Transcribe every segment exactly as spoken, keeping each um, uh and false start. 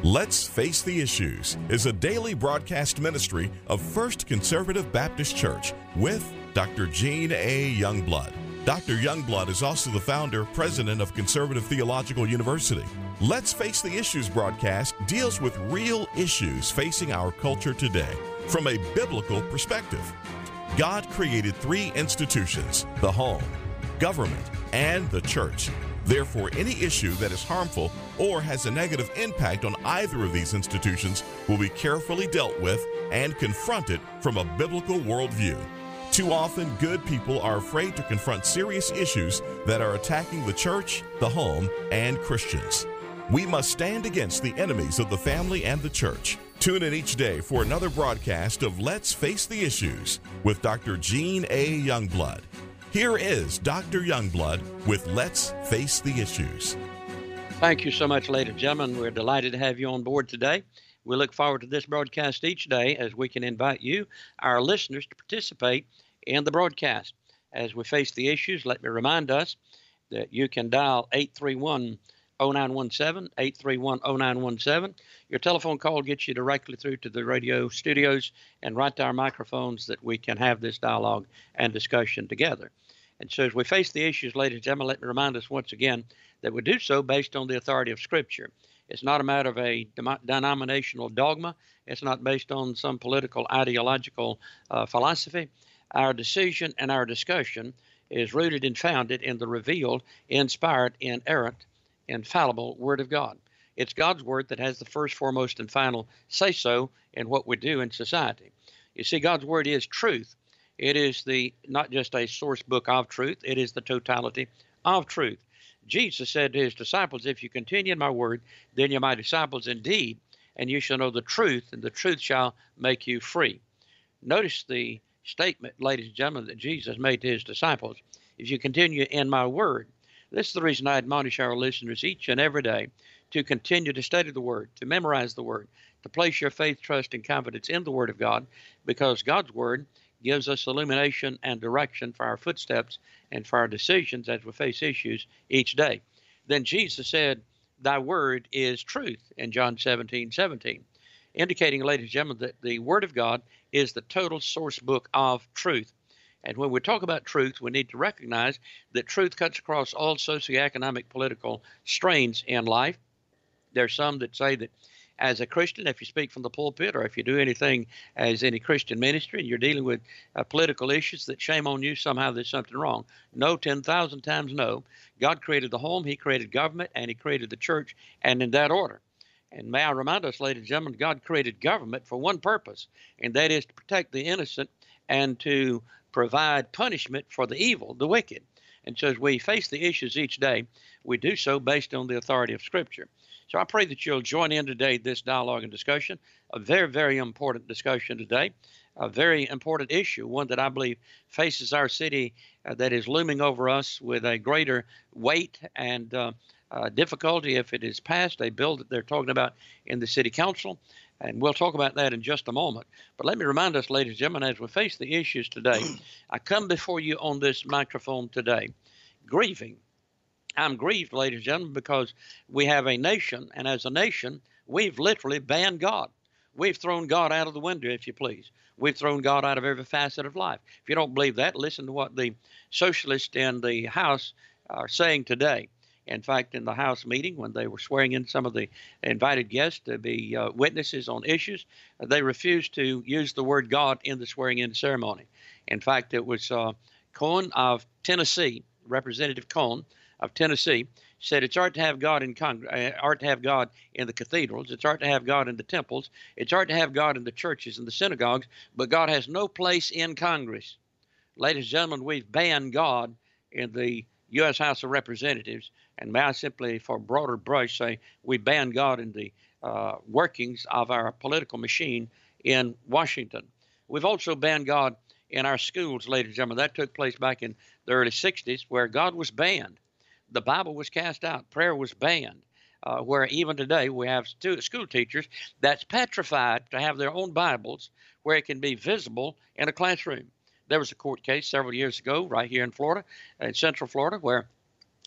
Let's Face the Issues is a daily broadcast ministry of First Conservative Baptist Church with Doctor Gene A. Youngblood. Doctor Youngblood is also the founder, president of Conservative Theological University. Let's Face the Issues broadcast deals with real issues facing our culture today from a biblical perspective. God created three institutions: the home, government, and the church. Therefore, any issue that is harmful or has a negative impact on either of these institutions will be carefully dealt with and confronted from a biblical worldview. Too often, good people are afraid to confront serious issues that are attacking the church, the home, and Christians. We must stand against the enemies of the family and the church. Tune in each day for another broadcast of Let's Face the Issues with Doctor Gene A. Youngblood. Here is Doctor Youngblood with Let's Face the Issues. Thank you so much, ladies and gentlemen. We're delighted to have you on board today. We look forward to this broadcast each day as we can invite you, our listeners, to participate in the broadcast. As we face the issues, let me remind us that you can dial eight three one, oh nine one seven, eight three one, oh nine one seven. Your telephone call gets you directly through to the radio studios and right to our microphones that we can have this dialogue and discussion together. And so as we face the issues, ladies and gentlemen, let me remind us once again that we do so based on the authority of Scripture. It's not a matter of a denominational dogma. It's not based on some political, ideological uh, philosophy. Our decision and our discussion is rooted and founded in the revealed, inspired, inerrant, infallible Word of God. It's God's Word that has the first, foremost, and final say-so in what we do in society. You see, God's Word is truth. It is the not just a source book of truth, it is the totality of truth. Jesus said to his disciples, if you continue in my word, then you're my disciples indeed, and you shall know the truth, and the truth shall make you free. Notice the statement, ladies and gentlemen, that Jesus made to his disciples. If you continue in my word, this is the reason I admonish our listeners each and every day to continue to study the word, to memorize the word, to place your faith, trust, and confidence in the word of God, because God's word gives us illumination and direction for our footsteps and for our decisions as we face issues each day. Then Jesus said, thy word is truth in John seventeen seventeen, indicating, ladies and gentlemen, that the word of God is the total source book of truth. And when we talk about truth, we need to recognize that truth cuts across all socioeconomic, political strains in life. There are some that say that as a Christian, if you speak from the pulpit or if you do anything as any Christian ministry and you're dealing with uh, political issues, that shame on you, somehow there's something wrong. No, ten thousand times no. God created the home, he created government, and he created the church, and in that order. And may I remind us, ladies and gentlemen, God created government for one purpose, and that is to protect the innocent and to provide punishment for the evil, the wicked. And so as we face the issues each day, we do so based on the authority of Scripture. So I pray that you'll join in today this dialogue and discussion, a very, very important discussion today, a very important issue, one that I believe faces our city uh, that is looming over us with a greater weight and uh, uh, difficulty if it is passed, a bill that they're talking about in the city council. And we'll talk about that in just a moment. But let me remind us, ladies and gentlemen, as we face the issues today, I come before you on this microphone today, grieving. I'm grieved, ladies and gentlemen, because we have a nation, and as a nation, we've literally banned God. We've thrown God out of the window, if you please. We've thrown God out of every facet of life. If you don't believe that, listen to what the socialists in the House are saying today. In fact, in the House meeting, when they were swearing in some of the invited guests to be uh, witnesses on issues, uh, they refused to use the word God in the swearing-in ceremony. In fact, it was uh, Cohen of Tennessee, Representative Cohen of Tennessee, said it's art to have God in Cong- uh, art to have God in the cathedrals, it's art to have God in the temples, it's art to have God in the churches and the synagogues, but God has no place in Congress. Ladies and gentlemen, we've banned God in the U S House of Representatives, and may I simply, for broader brush, say we ban God in the uh, workings of our political machine in Washington. We've also banned God in our schools, ladies and gentlemen. That took place back in the early sixties, where God was banned. The Bible was cast out. Prayer was banned, uh, where even today we have stu- school teachers that's petrified to have their own Bibles where it can be visible in a classroom. There was a court case several years ago right here in Florida, in Central Florida, where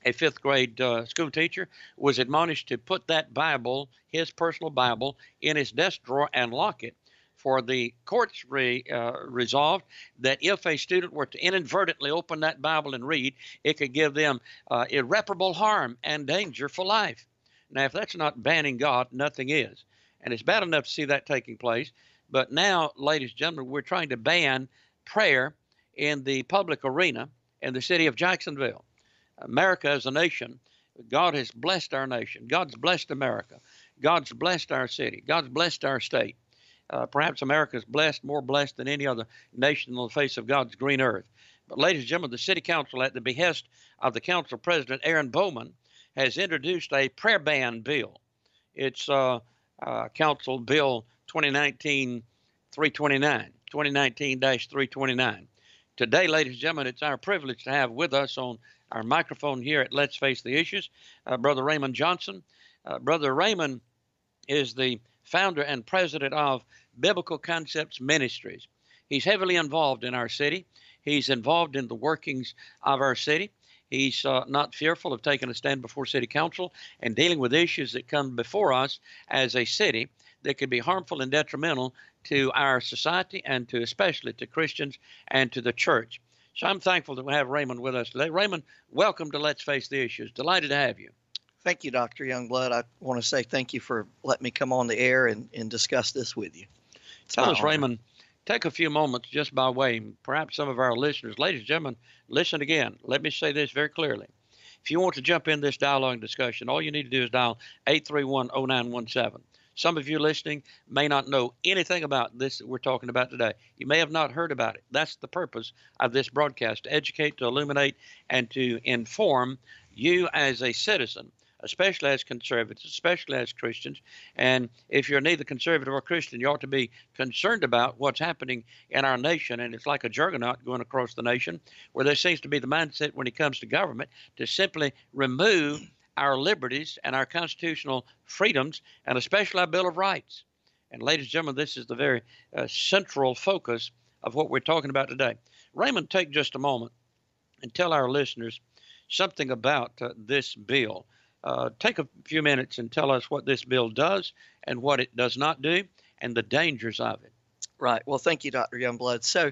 a fifth grade uh, school teacher, was admonished to put that Bible, his personal Bible, in his desk drawer and lock it. For the courts re, uh, resolved that if a student were to inadvertently open that Bible and read, it could give them uh, irreparable harm and danger for life. Now, if that's not banning God, nothing is. And it's bad enough to see that taking place. But now, ladies and gentlemen, we're trying to ban prayer in the public arena in the city of Jacksonville. America as a nation, God has blessed our nation. God's blessed America. God's blessed our city. God's blessed our state. Uh, perhaps America is blessed, more blessed than any other nation on the face of God's green earth. But ladies and gentlemen, the city council, at the behest of the council president, Aaron Bowman, has introduced a prayer ban bill. It's uh, uh, Council Bill twenty nineteen dash three twenty-nine, twenty nineteen dash three twenty-nine. Today, ladies and gentlemen, it's our privilege to have with us on our microphone here at Let's Face the Issues, uh, Brother Raymond Johnson. Uh, Brother Raymond is the founder and president of Biblical Concepts Ministries. He's heavily involved in our city. He's involved in the workings of our city. He's uh, not fearful of taking a stand before city council and dealing with issues that come before us as a city that could be harmful and detrimental to our society and to especially to Christians and to the church. So I'm thankful that we have Raymond with us today. Raymond, welcome to Let's Face the Issues. Delighted to have you. Thank you, Doctor Youngblood. I want to say thank you for letting me come on the air and, and discuss this with you. It's Tell us, honor. Raymond, take a few moments just by way, perhaps some of our listeners, ladies and gentlemen, listen again. Let me say this very clearly. If you want to jump in this dialogue and discussion, all you need to do is dial eight three one, oh nine one seven. Some of you listening may not know anything about this that we're talking about today. You may have not heard about it. That's the purpose of this broadcast, to educate, to illuminate, and to inform you as a citizen, especially as conservatives, especially as Christians. And if you're neither conservative or Christian, you ought to be concerned about what's happening in our nation. And it's like a juggernaut going across the nation, where there seems to be the mindset when it comes to government to simply remove our liberties and our constitutional freedoms, and especially our Bill of Rights. And ladies and gentlemen, this is the very uh, central focus of what we're talking about today. Raymond, take just a moment and tell our listeners something about uh, this bill. Uh, take a few minutes and tell us what this bill does and what it does not do and the dangers of it. Right. Well, thank you, Doctor Youngblood. So,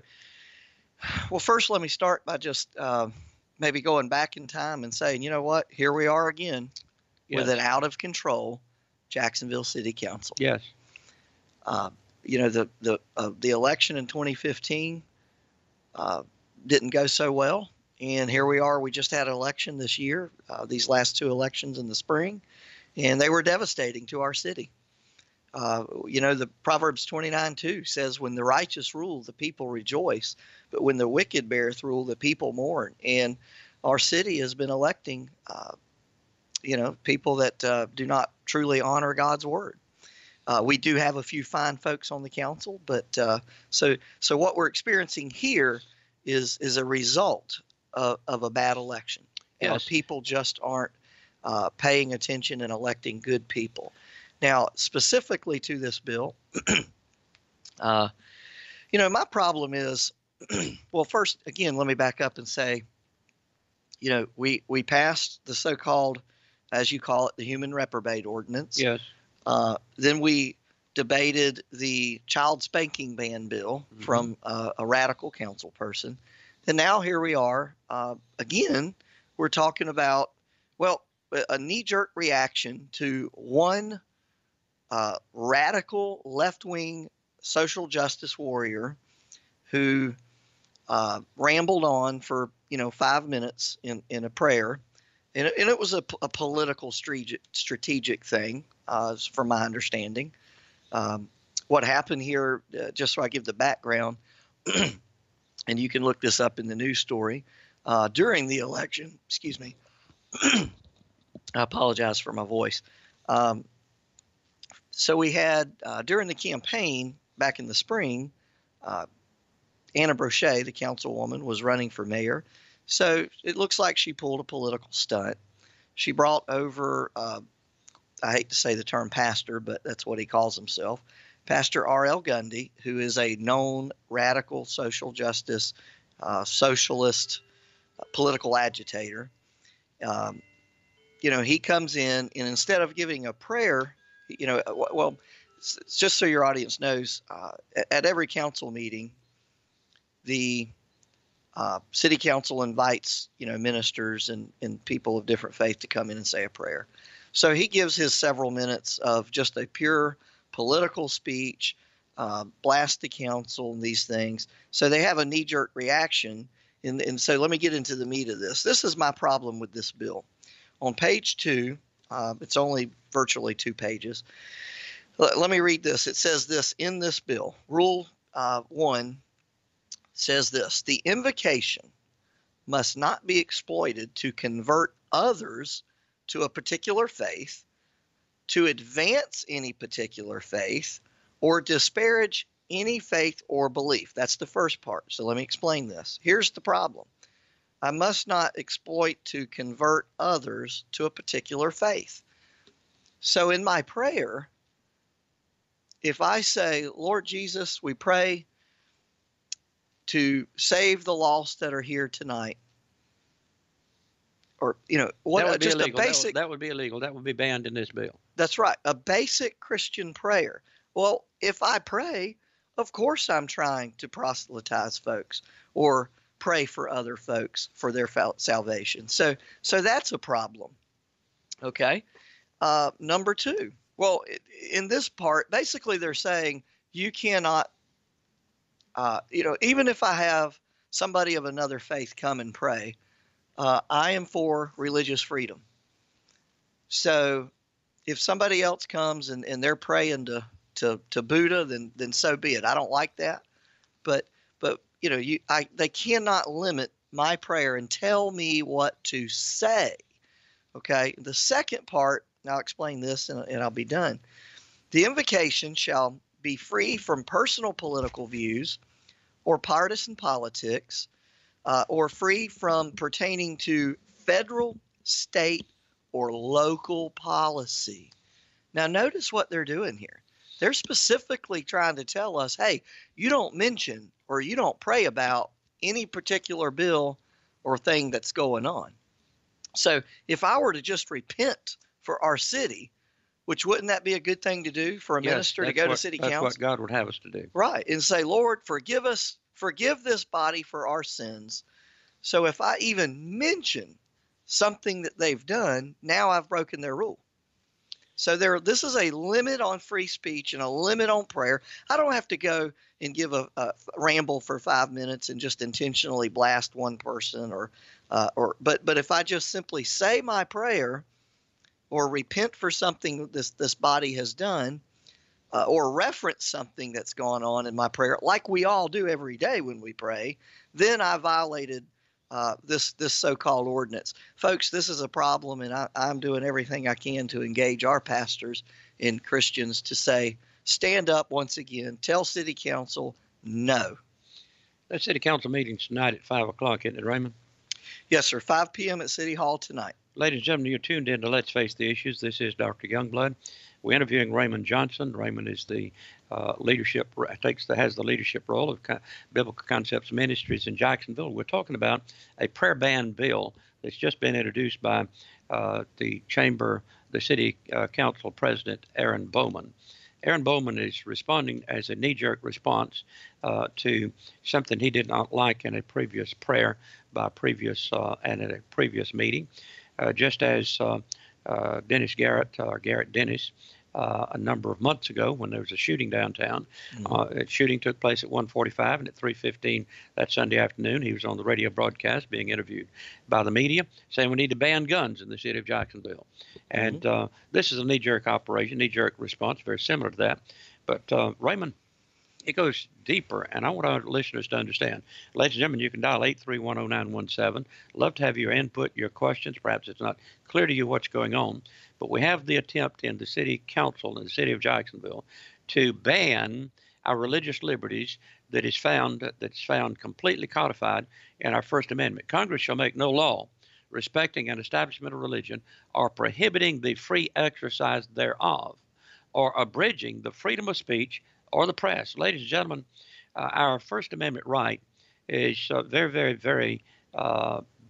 well, first let me start by just uh, maybe going back in time and saying, you know what, here we are again yes. with an out-of-control Jacksonville City Council. Yes. Uh, you know, the the uh, the election in twenty fifteen uh, didn't go so well. And here we are. We just had an election this year, uh, these last two elections in the spring, and they were devastating to our city. Uh, you know, the Proverbs twenty-nine two says, when the righteous rule, the people rejoice, but when the wicked beareth rule, the people mourn. And our city has been electing, uh, you know, people that uh, do not truly honor God's word. Uh, we do have a few fine folks on the council, but uh, so so what we're experiencing here is is a result of, of a bad election. Yes. Our people just aren't uh, paying attention and electing good people. Now, specifically to this bill, uh, you know, my problem is, well, first, again, let me back up and say, you know, we, we passed the so-called, as you call it, the human reprobate ordinance. Yes. Uh, then we debated the child spanking ban bill mm-hmm. from uh, a radical council person. And now here we are, uh, again, we're talking about, well, a knee-jerk reaction to one uh, radical left-wing social justice warrior who uh, rambled on for, you know, five minutes in, in a prayer. And it, and it was a, a political strategic, strategic thing, uh, from my understanding. Um, what happened here, uh, just so I give the background, and you can look this up in the news story, uh, during the election, excuse me, I apologize for my voice. Um, so we had, uh, during the campaign back in the spring, uh, Anna Brochet, the councilwoman, was running for mayor. So it looks like she pulled a political stunt. She brought over, uh, I hate to say the term pastor, but that's what he calls himself, Pastor R L Gundy, who is a known radical social justice, uh, socialist, uh, political agitator. um, you know, he comes in and instead of giving a prayer, you know, well, just so your audience knows, uh, at every council meeting, the uh, city council invites, you know, ministers and, and people of different faith to come in and say a prayer. So he gives his several minutes of just a pure political speech, uh, blast the council and these things. So they have a knee-jerk reaction. And, and so let me get into the meat of this. This is my problem with this bill. On page two, uh, it's only virtually two pages. Let, let me read this. It says this in this bill. Rule uh, one says this: the invocation must not be exploited to convert others to a particular faith, to advance any particular faith, or disparage any faith or belief. That's the first part. So let me explain this. Here's the problem. I must not exploit to convert others to a particular faith. So in my prayer, if I say, Lord Jesus, we pray to save the lost that are here tonight, or, you know, what, that would be just illegal. a basic, that would, that would be illegal. That would be banned in this bill. That's right. A basic Christian prayer. Well, if I pray, of course I'm trying to proselytize folks or pray for other folks for their salvation. So, so that's a problem. Okay. Uh, number two. Well, in this part, basically they're saying you cannot, uh, you know, even if I have somebody of another faith come and pray, uh, I am for religious freedom. So if somebody else comes and, and they're praying to, to, to Buddha, then, then so be it. I don't like that. But, but, you know, you, I, they cannot limit my prayer and tell me what to say. Okay. The second part, and I'll explain this and, and I'll be done. The invocation shall be free from personal political views or partisan politics, uh, or free from pertaining to federal, state, or local policy. Now, notice what they're doing here. They're specifically trying to tell us, hey, you don't mention or you don't pray about any particular bill or thing that's going on. So if I were to just repent for our city, which wouldn't that be a good thing to do for a Yes, minister to that's go what- to city that's council? what God would have us to do. Right. And say, Lord, forgive us, forgive this body for our sins. So if I even mention something that they've done, now I've broken their rule. So there, this is a limit on free speech and a limit on prayer. I don't have to go and give a, a ramble for five minutes and just intentionally blast one person, or, uh, or, but, but if I just simply say my prayer, or repent for something this this body has done, uh, or reference something that's gone on in my prayer, like we all do every day when we pray, then I violated Uh, this this so-called ordinance. Folks, this is a problem, and I, I'm doing everything I can to engage our pastors and Christians to say, stand up once again, tell city council no. That city council meeting's tonight at five o'clock, isn't it, Raymond? Yes, sir, five p.m. at City Hall tonight. Ladies and gentlemen, you're tuned in to Let's Face the Issues. This is Doctor Youngblood. We're interviewing Raymond Johnson. Raymond is the uh, leadership takes the, has the leadership role of Co- Biblical Concepts Ministries in Jacksonville. We're talking about a prayer ban bill that's just been introduced by uh, the chamber, the city uh, council president, Aaron Bowman. Aaron Bowman is responding as a knee-jerk response uh, to something he did not like in a previous prayer by previous uh, and at a previous meeting, uh, just as uh, uh, Dennis Garrett or Garrett Dennis. Uh, a number of months ago when there was a shooting downtown. Mm-hmm. Uh, the shooting took place at one forty-five, and at three fifteen that Sunday afternoon, he was on the radio broadcast being interviewed by the media saying we need to ban guns in the city of Jacksonville. And mm-hmm. uh, this is a knee-jerk operation, knee-jerk response, very similar to that. But uh, Raymond, it goes deeper, and I want our listeners to understand. Ladies and gentlemen, you can dial eight three one oh nine one seven. Love to have your input, your questions. Perhaps it's not clear to you what's going on, but we have the attempt in the city council in the city of Jacksonville to ban our religious liberties that is found that's found completely codified in our First Amendment. Congress shall make no law respecting an establishment of religion or prohibiting the free exercise thereof or abridging the freedom of speech or the press. Ladies and gentlemen, uh, our First Amendment right is uh, very, very, very uh,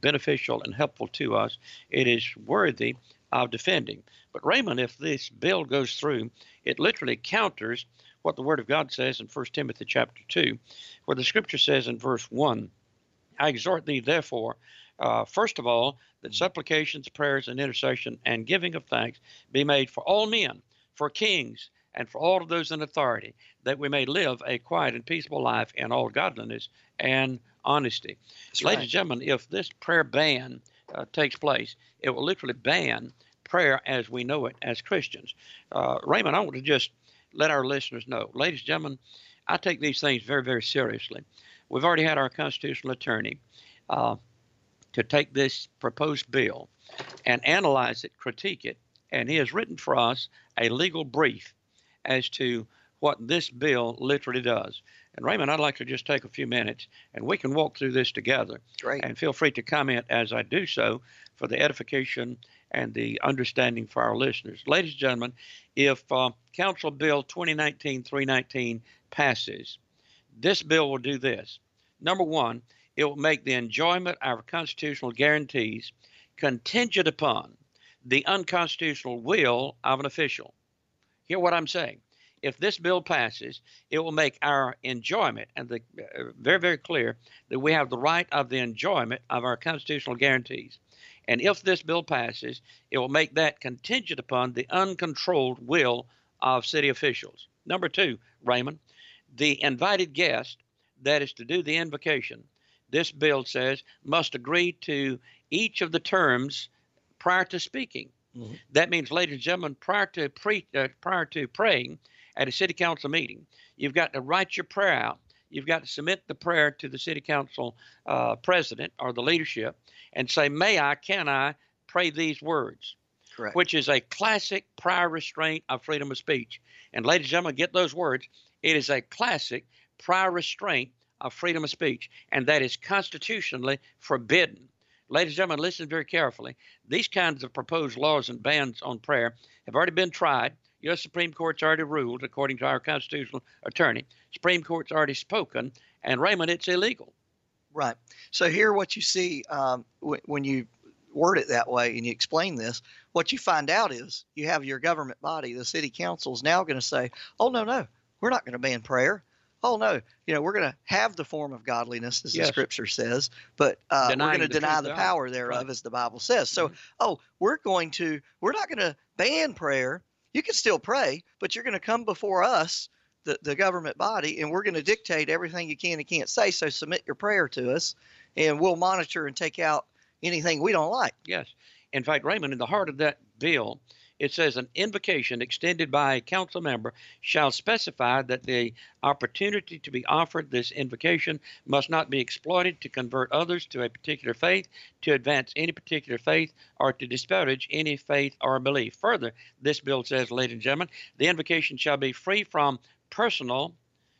beneficial and helpful to us, it is worthy of defending. But Raymond, if this bill goes through, it literally counters what the Word of God says in First Timothy chapter two, where the Scripture says in verse one, I exhort thee, therefore, uh, first of all, that supplications, prayers, and intercession, and giving of thanks be made for all men, for kings, and for all of those in authority, that we may live a quiet and peaceable life in all godliness and honesty. That's Ladies right. and gentlemen, if this prayer ban uh, takes place, it will literally ban prayer as we know it as Christians. Uh, Raymond, I want to just let our listeners know, ladies and gentlemen, I take these things very, very seriously. We've already had our constitutional attorney uh, to take this proposed bill and analyze it, critique it, and he has written for us a legal brief as to what this bill literally does. And Raymond, I'd like to just take a few minutes and we can walk through this together. Great. And feel free to comment as I do so for the edification and the understanding for our listeners. Ladies and gentlemen, if uh, Council Bill twenty nineteen dash three nineteen passes, this bill will do this. Number one, it will make the enjoyment of our constitutional guarantees contingent upon the unconstitutional will of an official. Hear what I'm saying. If this bill passes, it will make our enjoyment, and the uh, very, very clear that we have the right of the enjoyment of our constitutional guarantees. And if this bill passes, it will make that contingent upon the uncontrolled will of city officials. Number two, Raymond, the invited guest that is to do the invocation, this bill says, must agree to each of the terms prior to speaking. Mm-hmm. That means, ladies and gentlemen, prior to pre, uh, prior to praying at a city council meeting, you've got to write your prayer out. You've got to submit the prayer to the city council uh, president or the leadership and say, may I, can I pray these words? Correct. Which is a classic prior restraint of freedom of speech. And ladies and gentlemen, get those words. It is a classic prior restraint of freedom of speech, and that is constitutionally forbidden. Ladies and gentlemen, listen very carefully. These kinds of proposed laws and bans on prayer have already been tried. U S Supreme Court's already ruled, according to our constitutional attorney. Supreme Court's already spoken, and Raymond, it's illegal. Right. So here what you see um, w- when you word it that way and you explain this, what you find out is you have your government body, the city council, is now going to say, oh, no, no, we're not going to ban prayer. Oh, no, you know, we're going to have the form of godliness, as Yes. the scripture says, but uh, we're going to the deny truth the thereof. power thereof, Right. as the Bible says. So, Mhm. oh, we're going to, we're not going to ban prayer. You can still pray, but you're going to come before us, the, the government body, and we're going to dictate everything you can and can't say. So submit your prayer to us, and we'll monitor and take out anything we don't like. Yes. In fact, Raymond, in the heart of that bill, it says an invocation extended by a council member shall specify that the opportunity to be offered this invocation must not be exploited to convert others to a particular faith, to advance any particular faith, or to disparage any faith or belief. Further, this bill says, ladies and gentlemen, the invocation shall be free from personal,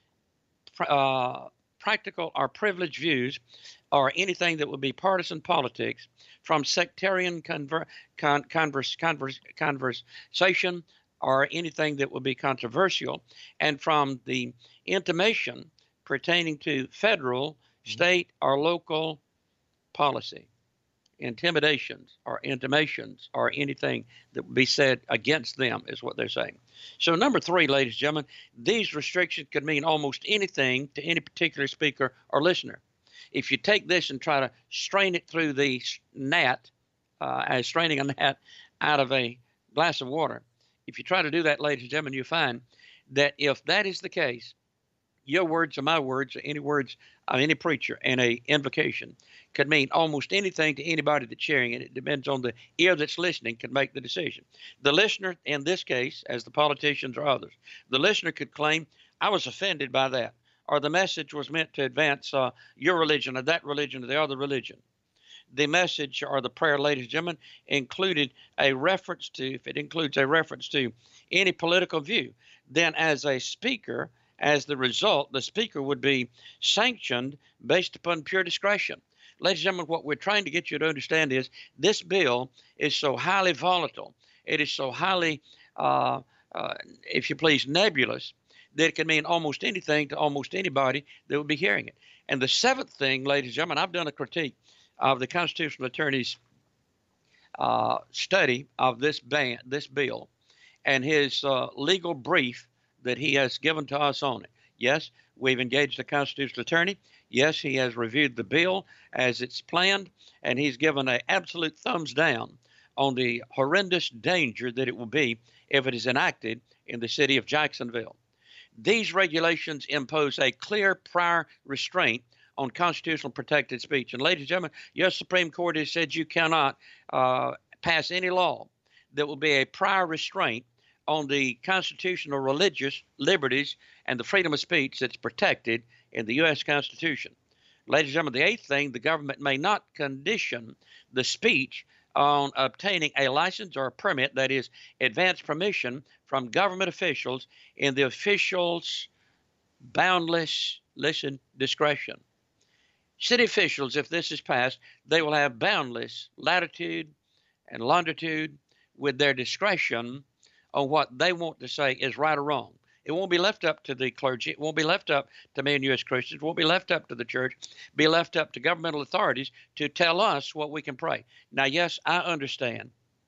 uh, practical, or privileged views, or anything that would be partisan politics, from sectarian conver- con- converse, converse, conversation, or anything that would be controversial, and from the intimation pertaining to federal, state, or local policy, intimidations, or intimations, or anything that would be said against them is what they're saying. So number three, ladies and gentlemen, these restrictions could mean almost anything to any particular speaker or listener. If you take this and try to strain it through the gnat, uh, as straining a gnat out of a glass of water, if you try to do that, ladies and gentlemen, you find that if that is the case, your words or my words or any words of any preacher in a invocation could mean almost anything to anybody that's sharing it. It depends on the ear that's listening can make the decision. The listener, in this case, as the politicians or others, the listener could claim, I was offended by that, or the message was meant to advance uh, your religion or that religion or the other religion. The message or the prayer, ladies and gentlemen, included a reference to, if it includes a reference to any political view, then as a speaker, as the result, the speaker would be sanctioned based upon pure discretion. Ladies and gentlemen, what we're trying to get you to understand is this bill is so highly volatile. It is so highly, uh, uh, if you please, nebulous, that it can mean almost anything to almost anybody that would be hearing it. And the seventh thing, ladies and gentlemen, I've done a critique of the constitutional attorney's uh, study of this ban, this bill, and his uh, legal brief that he has given to us on it. Yes, we've engaged a constitutional attorney. Yes, he has reviewed the bill as it's planned, and he's given an absolute thumbs down on the horrendous danger that it will be if it is enacted in the city of Jacksonville. These regulations impose a clear prior restraint on constitutional protected speech. And ladies and gentlemen, U S Supreme Court has said you cannot uh, pass any law that will be a prior restraint on the constitutional religious liberties and the freedom of speech that's protected in the U S Constitution. Ladies and gentlemen, the eighth thing, the government may not condition the speech on obtaining a license or a permit, that is, advance permission from government officials in the official's boundless, listen, discretion. City officials, if this is passed, they will have boundless latitude and longitude with their discretion on what they want to say is right or wrong. It won't be left up to the clergy. It won't be left up to me and you as Christians. It won't be left up to the church. It'll be left up to governmental authorities to tell us what we can pray. Now, yes, I understand.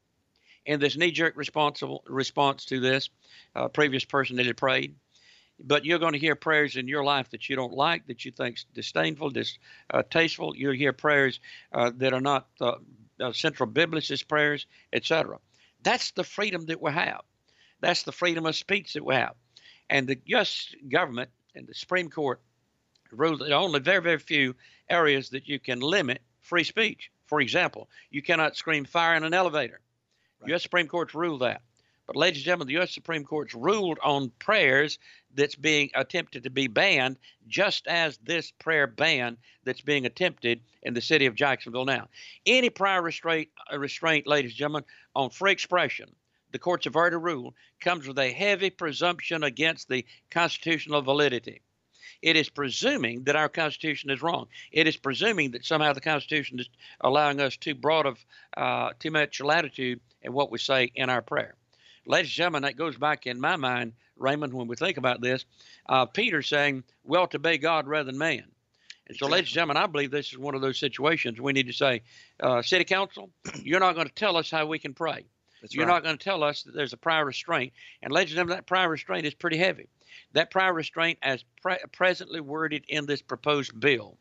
In this knee-jerk response to this, uh, previous person that had prayed, but you're going to hear prayers in your life that you don't like, that you think disdainful, distasteful. Uh, You'll hear prayers uh, that are not uh, uh, central biblicist prayers, et cetera. That's the freedom that we have. That's the freedom of speech that we have. And the U S government and the Supreme Court ruled that only very, very few areas that you can limit free speech. For example, you cannot scream fire in an elevator. Right. U S Supreme Court's ruled that. But ladies and gentlemen, the U S Supreme Court's ruled on prayers that's being attempted to be banned, just as this prayer ban that's being attempted in the city of Jacksonville now. Any prior restraint, restraint, ladies and gentlemen, on free expression, the courts have already ruled, comes with a heavy presumption against the constitutional validity. It is presuming that our Constitution is wrong. It is presuming that somehow the Constitution is allowing us too broad of, uh, too much latitude in what we say in our prayer. Ladies and gentlemen, that goes back in my mind, Raymond, when we think about this, uh, Peter saying, we ought to obey God rather than man. And so, exactly. Ladies and gentlemen, I believe this is one of those situations we need to say, uh, City Council, you're not going to tell us how we can pray. That's You're right. not going to tell us that there's a prior restraint. And ladies and gentlemen, that prior restraint is pretty heavy. That prior restraint, as pre- presently worded in this proposed bill,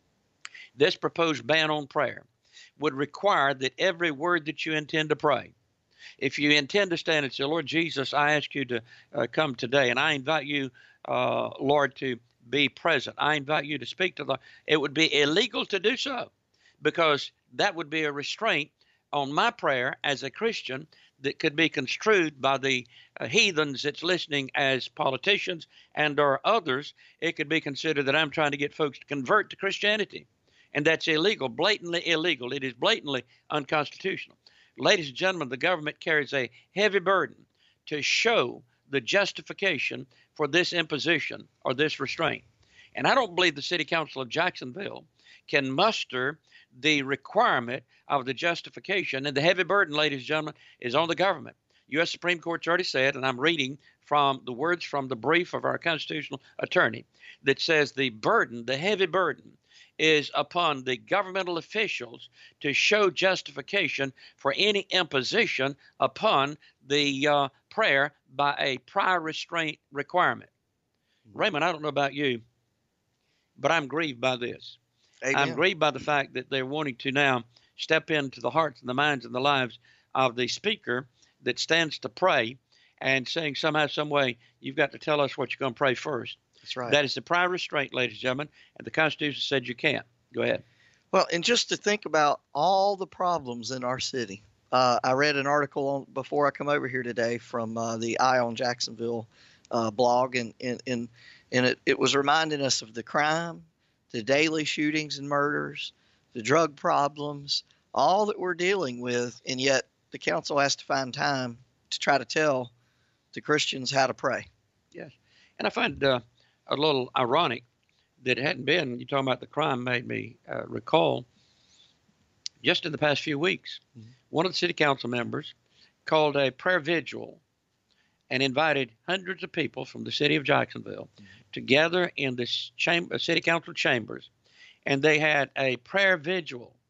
this proposed ban on prayer, would require that every word that you intend to pray, if you intend to stand and say, Lord Jesus, I ask you to uh, come today, and I invite you, uh, Lord, to be present. I invite you to speak to the, it would be illegal to do so, because that would be a restraint on my prayer as a Christian that could be construed by the uh, heathens that's listening as politicians and or others. It could be considered that I'm trying to get folks to convert to Christianity. And that's illegal, blatantly illegal. It is blatantly unconstitutional. Ladies and gentlemen, the government carries a heavy burden to show the justification for this imposition or this restraint. And I don't believe the City Council of Jacksonville can muster the requirement of the justification. And the heavy burden, ladies and gentlemen, is on the government. U S Supreme Court's already said, and I'm reading from the words from the brief of our constitutional attorney, that says the burden, the heavy burden, is upon the governmental officials to show justification for any imposition upon the uh, prayer by a prior restraint requirement. Raymond, I don't know about you, but I'm grieved by this. Amen. I'm grieved by the fact that they're wanting to now step into the hearts and the minds and the lives of the speaker that stands to pray and saying somehow, some way, you've got to tell us what you're going to pray first. That's right. That is the prior restraint, ladies and gentlemen, and the Constitution said you can't. Go ahead. Well, and just to think about all the problems in our city. Uh, I read an article on, before I come over here today from uh, the Eye on Jacksonville uh, blog, and, and, and, and it, it was reminding us of the crime, the daily shootings and murders, the drug problems, all that we're dealing with, and yet the council has to find time to try to tell the Christians how to pray. Yes, and I find uh, a little ironic that it hadn't been, you're talking about the crime made me uh, recall, just in the past few weeks, mm-hmm. one of the city council members called a prayer vigil and invited hundreds of people from the city of Jacksonville mm-hmm. to gather in the chamber, city council chambers, and they had a prayer vigil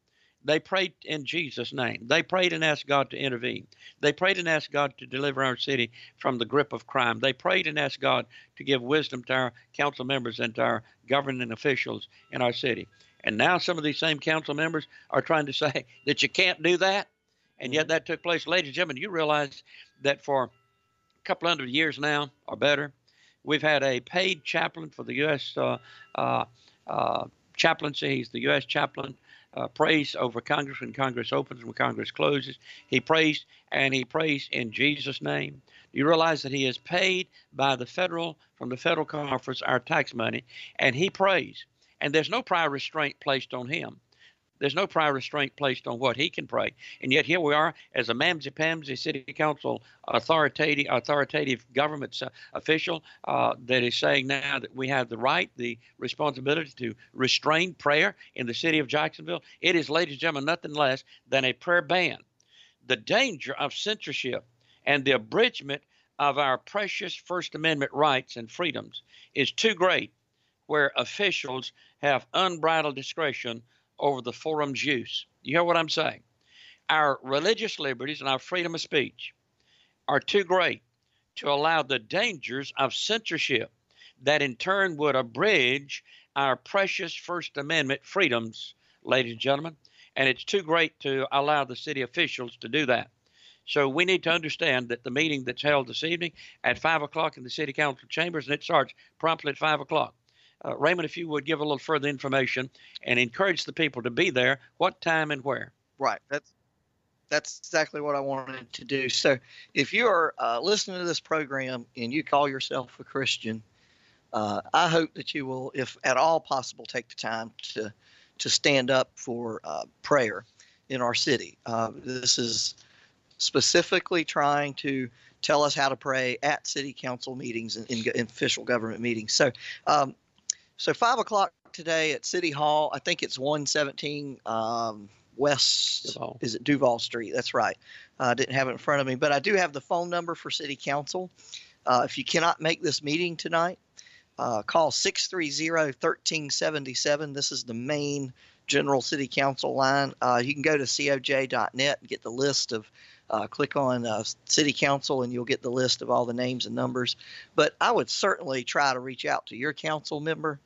They prayed in Jesus' name. They prayed and asked God to intervene. They prayed and asked God to deliver our city from the grip of crime. They prayed and asked God to give wisdom to our council members and to our governing officials in our city. And now some of these same council members are trying to say that you can't do that. And yet that took place. Ladies and gentlemen, you realize that for a couple hundred years now or better, we've had a paid chaplain for the U S Uh, uh, uh, chaplaincy. He's the U S chaplain. Uh, prays over Congress when Congress opens and when Congress closes. He prays, and he prays in Jesus' name. You realize that he is paid by the federal, from the federal coffers, our tax money, and he prays. And there's no prior restraint placed on him. There's no prior restraint placed on what he can pray. And yet here we are as a mamsy-pamsy city council authoritative, authoritative government uh, official uh, that is saying now that we have the right, the responsibility to restrain prayer in the city of Jacksonville. It is, ladies and gentlemen, nothing less than a prayer ban. The danger of censorship and the abridgment of our precious First Amendment rights and freedoms is too great, where officials have unbridled discretion over the forum's use. You hear what I'm saying? Our religious liberties and our freedom of speech are too great to allow the dangers of censorship that in turn would abridge our precious First Amendment freedoms, ladies and gentlemen. And it's too great to allow the city officials to do that. So we need to understand that the meeting that's held this evening at five o'clock in the city council chambers, and it starts promptly at five o'clock. Uh, Raymond, if you would give a little further information and encourage the people to be there, what time and where? Right. That's that's exactly what I wanted to do. So if you are uh, listening to this program and you call yourself a Christian, uh, I hope that you will, if at all possible, take the time to to stand up for uh, prayer in our city. Uh, this is specifically trying to tell us how to pray at city council meetings and in, in official government meetings. So um, So five o'clock today at City Hall. I think it's one seventeen um, West. Duval. Is it Duval Street? That's right. I uh, didn't have it in front of me, but I do have the phone number for City Council. Uh, if you cannot make this meeting tonight, uh, call six three zero, one three seven seven. This is the main general City Council line. Uh, you can go to C O J dot net and get the list of. Uh, click on uh, City Council and you'll get the list of all the names and numbers. But I would certainly try to reach out to your council member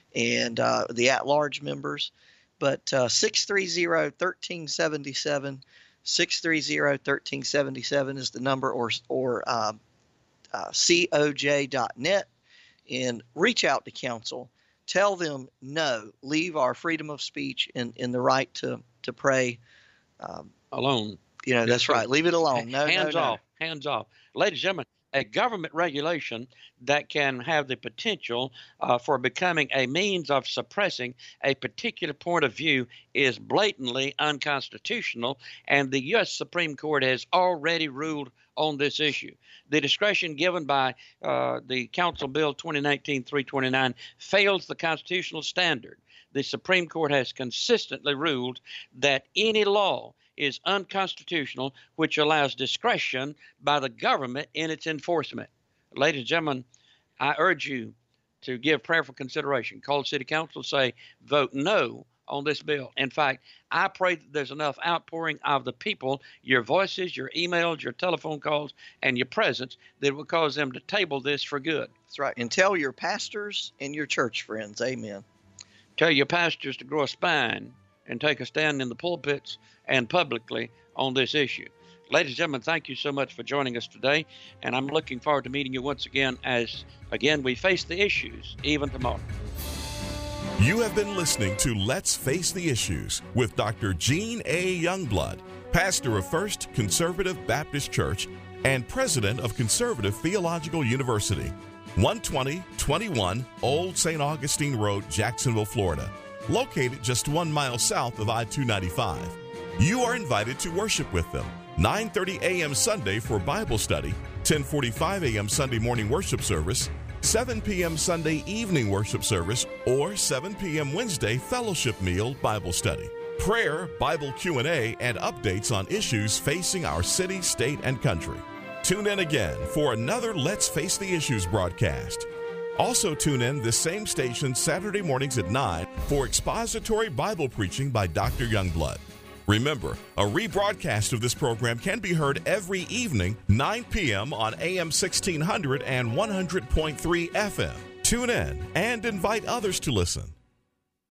and uh, the at-large members. But uh, six three zero, one three seven seven, six three zero, one three seven seven is the number, or or uh, uh, C O J dot net, and reach out to council. Tell them no, leave our freedom of speech and, and the right to, to pray um, alone. You know, that's right. Leave it alone. No, hands no, no. off. Hands off. Ladies and gentlemen, a government regulation that can have the potential uh, for becoming a means of suppressing a particular point of view is blatantly unconstitutional, and the U S Supreme Court has already ruled on this issue. The discretion given by uh, the Council Bill twenty nineteen dash three twenty-nine fails the constitutional standard. The Supreme Court has consistently ruled that any law is unconstitutional, which allows discretion by the government in its enforcement. Ladies and gentlemen, I urge you to give prayerful consideration. Call City Council, say, vote no on this bill. In fact, I pray that there's enough outpouring of the people, your voices, your emails, your telephone calls, and your presence that will cause them to table this for good. That's right. And tell your pastors and your church friends, amen. Tell your pastors to grow a spine and take a stand in the pulpits and publicly on this issue. Ladies and gentlemen, thank you so much for joining us today, and I'm looking forward to meeting you once again as, again, we face the issues even tomorrow. You have been listening to Let's Face the Issues with Doctor Gene A. Youngblood, pastor of First Conservative Baptist Church and president of Conservative Theological University, one twenty twenty-one Old Saint Augustine Road, Jacksonville, Florida, located just one mile south of I two ninety-five. You are invited to worship with them, nine thirty a.m. Sunday for Bible study, ten forty-five a.m. Sunday morning worship service, seven p.m. Sunday evening worship service, or seven p.m. Wednesday fellowship meal Bible study, prayer, Bible Q and A, and updates on issues facing our city, state, and country. Tune in again for another Let's Face the Issues broadcast. Also tune in this same station Saturday mornings at nine for expository Bible preaching by Doctor Youngblood. Remember, a rebroadcast of this program can be heard every evening, nine p.m. on A M sixteen hundred and one hundred point three F M. Tune in and invite others to listen.